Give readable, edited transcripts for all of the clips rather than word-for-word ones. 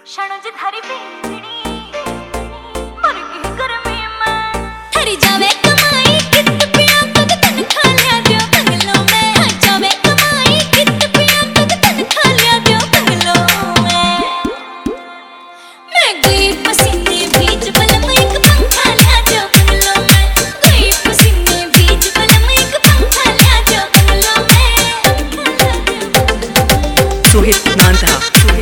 शणज थारी पिंजड़ी मर गई गर्मी में थारी जावे कमाई कित पिया तक तन खा लिया जो बंगलों में हाँ जावे कमाई कित पिया तक तन खा लिया जो बंगलों में मैं गई पसीने भीज बलम एक पंखा लिया जो बंगलों में गई पसीने भीज बलम एक पंखा लिया जो बंगलों में Suhit Nanda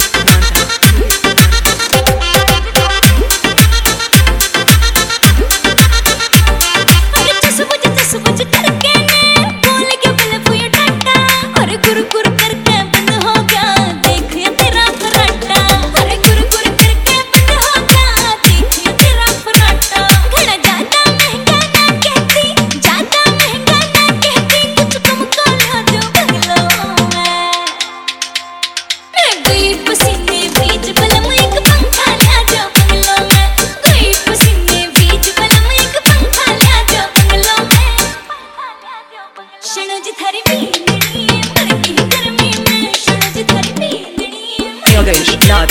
Yogesh Lad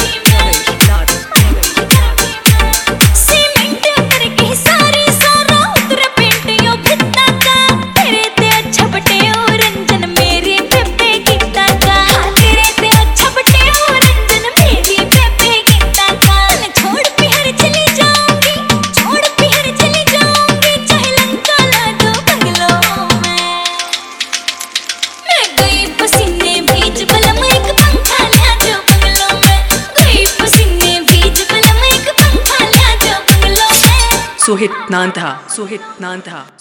Suhit Nanda